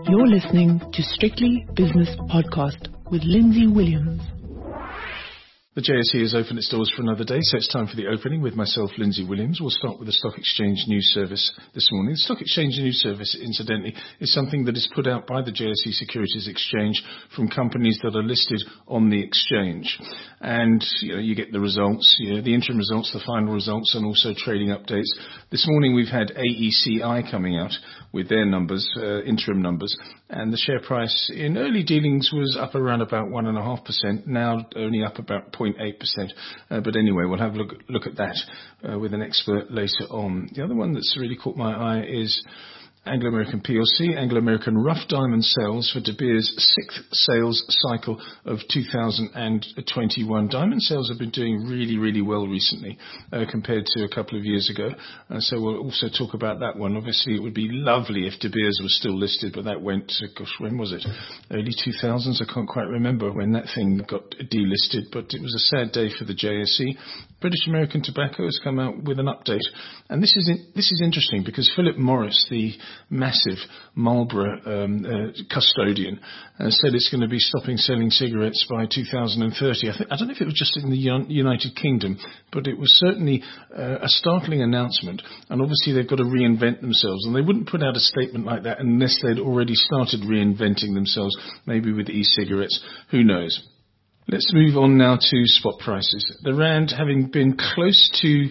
You're listening to Strictly Business Podcast with Lindsay Williams. The JSE has opened its doors for another day, so it's time for the opening with myself, Lindsay Williams. We'll start with the Stock Exchange News Service this morning. The Stock Exchange News Service, incidentally, is something that is put out by the JSE Securities Exchange from companies that are listed on the exchange. And you get the results, the interim results, the final results, and also trading updates. This morning we've had AECI coming out with their numbers, interim numbers, and the share price in early dealings was up around about 1.5%, now only up about 0.8%. But anyway, we'll have a look at that with an expert later on. The other one that's really caught my eye is Anglo American PLC, Anglo American rough diamond sales for De Beers' sixth sales cycle of 2021. Diamond sales have been doing really, really well recently compared to a couple of years ago. So we'll also talk about that one. Obviously, it would be lovely if De Beers was still listed, but that went, when was it? Early 2000s? I can't quite remember when that thing got delisted, but it was a sad day for the JSE. British American Tobacco has come out with an update. And this is interesting because Philip Morris, the massive Marlboro custodian, said it's going to be stopping selling cigarettes by 2030. I don't know if it was just in the United Kingdom, but it was certainly a startling announcement. And obviously they've got to reinvent themselves, and they wouldn't put out a statement like that unless they'd already started reinventing themselves, maybe with e-cigarettes. Who knows? Let's move on now to spot prices. The rand having been close to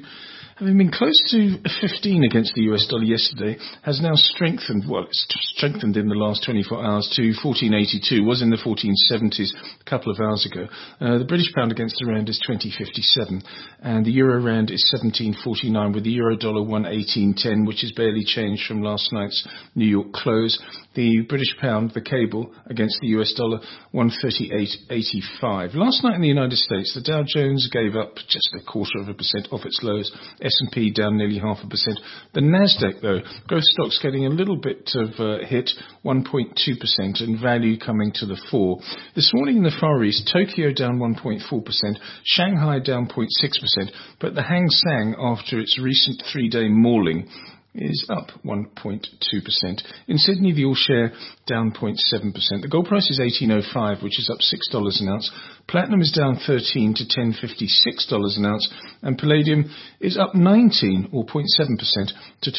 15 against the US dollar yesterday, has now strengthened. Well, it's strengthened in the last 24 hours to 14.82. Was in the 14.70s a couple of hours ago. The British pound against the rand is 20.57, and the euro rand is 17.49, with the euro dollar 1.1810, which is barely changed from last night's New York close. The British pound, the cable, against the US dollar 138.85. Last night in the United States, the Dow Jones gave up just 0.25% off its lows. S&P down nearly 0.5%. The Nasdaq, though, growth stocks getting a little bit of a hit, 1.2%, and value coming to the fore. This morning in the Far East, Tokyo down 1.4%, Shanghai down 0.6%, but the Hang Seng, after its recent three-day mauling, is up 1.2%. In Sydney, the all-share down 0.7%. The gold price is $18.05, which is up $6 an ounce. Platinum is down 13 to $10.56 an ounce, and palladium is up 19 or 0.7% to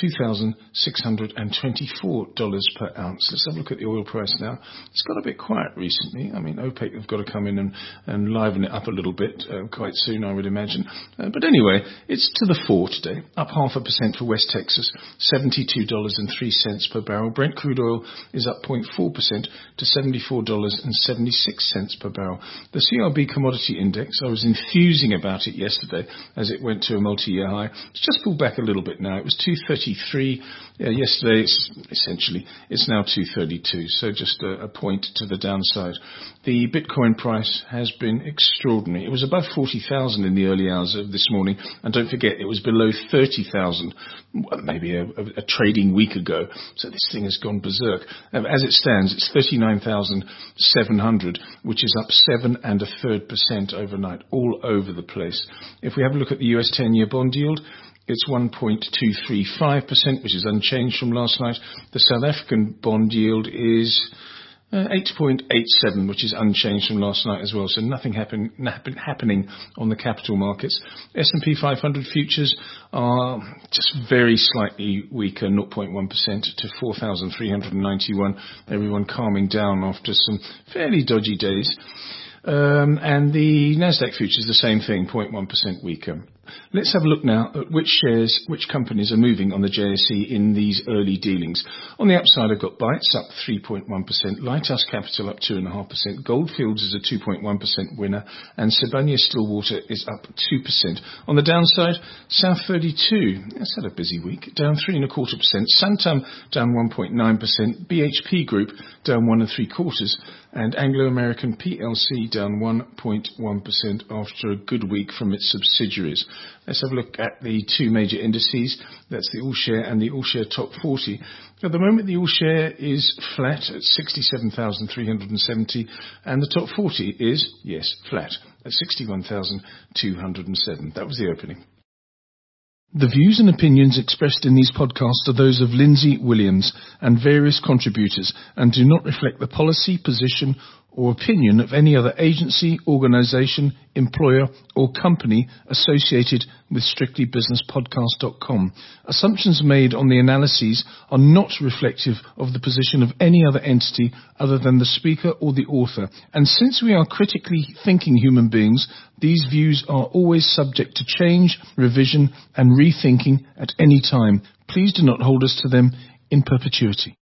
$2,624 per ounce. Let's have a look at the oil price now. It's got a bit quiet recently. I mean, OPEC have got to come in and liven it up a little bit quite soon, I would imagine. But anyway, it's to the fore today, up 0.5% for West Texas, $72.03 per barrel. Brent crude oil is up 0.4% to $74.76 per barrel. The CRB commodity index, I was enthusing about it yesterday as it went to a multi-year high. It's just pulled back a little bit now. It was 233 yesterday. It's now 232, so just a point to the downside. The Bitcoin price has been extraordinary. It was above 40,000 in the early hours of this morning, and don't forget it was below 30,000 maybe a trading week ago. So this thing has gone berserk. As it stands, it's 39,700, which is up 7.33% overnight, all over the place. If we have a look at the US 10-year bond yield, it's 1.235%, which is unchanged from last night. The South African bond yield is 8.87, which is unchanged from last night as well. So nothing happening on the capital markets. S&P 500 futures are just very slightly weaker, 0.1% to 4,391. Everyone calming down after some fairly dodgy days. And the Nasdaq futures, the same thing, 0.1% weaker. Let's have a look now at which companies are moving on the JSE in these early dealings. On the upside, I've got Bytes up 3.1%, Lighthouse Capital up 2.5%, Goldfields is a 2.1% winner, and Sibanye-Stillwater is up 2%. On the downside, South 32, it's had a busy week, down 3.25%, Santam down 1.9%, BHP Group down 1.75%, and Anglo American PLC down 1.1% after a good week from its subsidiaries. Let's have a look at the two major indices. That's the All-Share and the All-Share Top 40. At the moment, the All-Share is flat at 67,370, and the Top 40 is, yes, flat at 61,207. That was the opening. The views and opinions expressed in these podcasts are those of Lindsay Williams and various contributors and do not reflect the policy, position or opinion of any other agency, organisation, employer or company associated with strictlybusinesspodcast.com. Assumptions made on the analyses are not reflective of the position of any other entity other than the speaker or the author. And since we are critically thinking human beings, these views are always subject to change, revision and rethinking at any time. Please do not hold us to them in perpetuity.